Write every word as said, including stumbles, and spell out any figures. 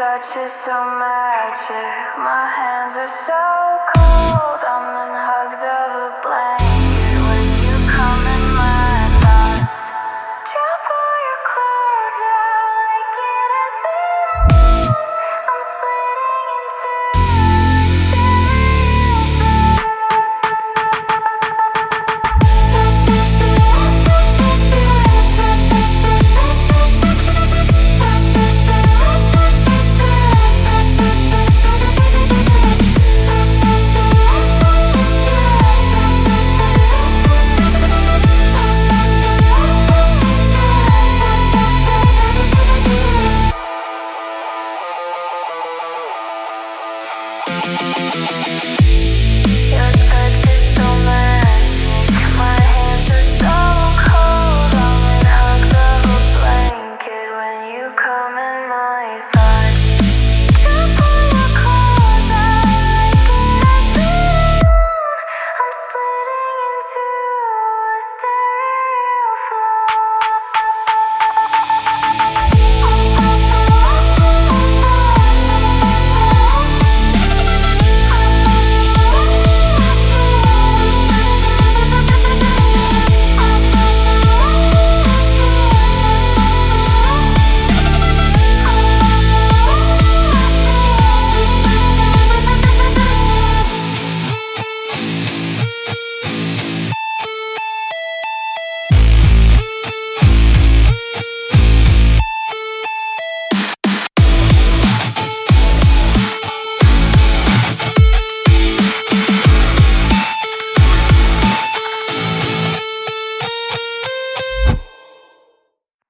touch is so magic. My hands are so cold. I'm in hugs of a blanket when you come in my thoughts. Drop all your clothes out like it has been done. I'm splitting in two, We'll be right back.